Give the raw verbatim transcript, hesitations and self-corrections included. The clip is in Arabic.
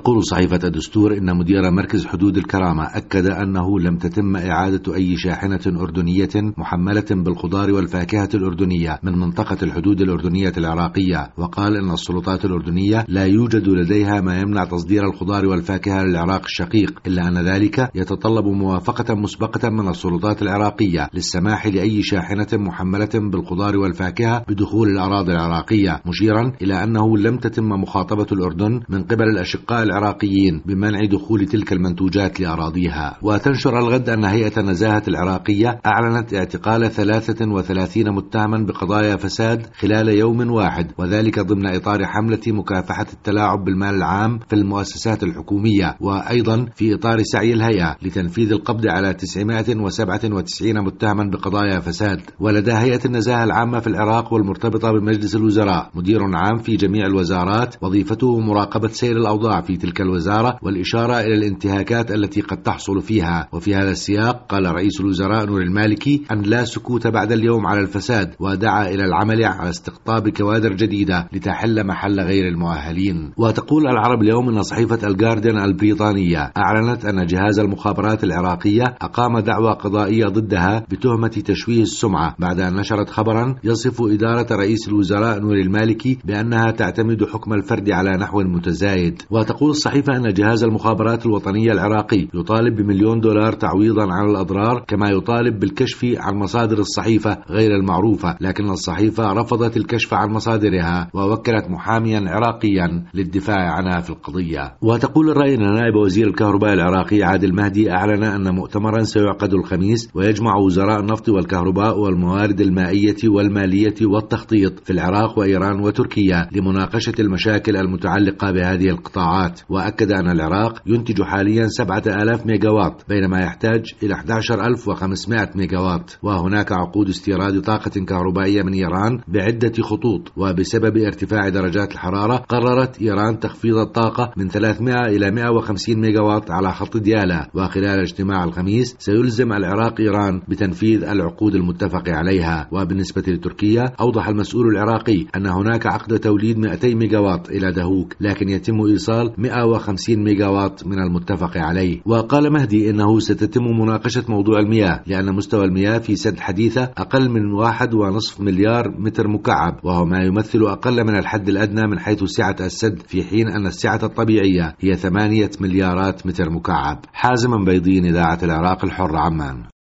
وتقول صحيفة الدستور إن مدير مركز حدود الكرامة أكد أنه لم تتم إعادة أي شاحنة أردنية محملة بالخضار والفاكهة الأردنية من منطقة الحدود الأردنية العراقية، وقال إن السلطات الأردنية لا يوجد لديها ما يمنع تصدير الخضار والفاكهة للعراق الشقيق، إلا أن ذلك يتطلب موافقة مسبقة من السلطات العراقية للسماح لأي شاحنة محملة بالخضار والفاكهة بدخول الأراضي العراقية، مشيرا إلى أنه لم تتم مخاطبة الأردن من قبل الأشقاء العراقيين بمنع دخول تلك المنتوجات لأراضيها. وتنشر الغد أن هيئة النزاهة العراقية أعلنت اعتقال ثلاثة وثلاثين متهما بقضايا فساد خلال يوم واحد، وذلك ضمن إطار حملة مكافحة التلاعب بالمال العام في المؤسسات الحكومية، وأيضا في إطار سعي الهيئة لتنفيذ القبض على تسعمائة وسبعة وتسعين متهما بقضايا فساد. ولدى هيئة النزاهة العامة في العراق والمرتبطة بمجلس الوزراء مدير عام في جميع الوزارات، وظيفته مراقبة سير الأوضاع في تلك الوزارة والإشارة إلى الانتهاكات التي قد تحصل فيها. وفي هذا السياق قال رئيس الوزراء نور المالكي أن لا سكوت بعد اليوم على الفساد، ودعا إلى العمل على استقطاب كوادر جديدة لتحل محل غير المؤهلين. وتقول العرب اليوم أن صحيفة الجارديان البريطانية أعلنت أن جهاز المخابرات العراقية أقام دعوى قضائية ضدها بتهمة تشويه السمعة بعد أن نشرت خبرا يصف إدارة رئيس الوزراء نور المالكي بأنها تعتمد حكم الفرد على نحو متزايد. وتقول الصحيفة أن جهاز المخابرات الوطنية العراقي يطالب بمليون دولار تعويضا عن الأضرار، كما يطالب بالكشف عن مصادر الصحيفة غير المعروفة، لكن الصحيفة رفضت الكشف عن مصادرها ووكلت محاميا عراقيا للدفاع عنها في القضية. وتقول الرأي أن نائب وزير الكهرباء العراقي عادل مهدي أعلن أن مؤتمرا سيعقد الخميس ويجمع وزراء النفط والكهرباء والموارد المائية والمالية والتخطيط في العراق وإيران وتركيا لمناقشة المشاكل المتعلقة بهذه القطاعات. وأكد أن العراق ينتج حاليا سبعة آلاف ميجاوات بينما يحتاج إلى أحد عشر ألف وخمسمائة ميجاوات، وهناك عقود استيراد طاقة كهربائية من إيران بعدة خطوط، وبسبب ارتفاع درجات الحرارة قررت إيران تخفيض الطاقة من ثلاثمائة إلى مائة وخمسين ميجاوات على خط ديالا. وخلال اجتماع الخميس سيلزم العراق إيران بتنفيذ العقود المتفق عليها. وبالنسبة لتركيا أوضح المسؤول العراقي أن هناك عقد توليد مائتي ميجاوات إلى دهوك، لكن يتم إيصال مائة وخمسين ميجاوات من المتفق عليه. وقال مهدي إنه ستتم مناقشة موضوع المياه لأن مستوى المياه في سد حديثة أقل من واحد ونصف مليار متر مكعب، وهو ما يمثل أقل من الحد الأدنى من حيث سعة السد، في حين أن السعة الطبيعية هي ثمانية مليارات متر مكعب. حازم بيضين، إذاعة العراق الحر، عمان.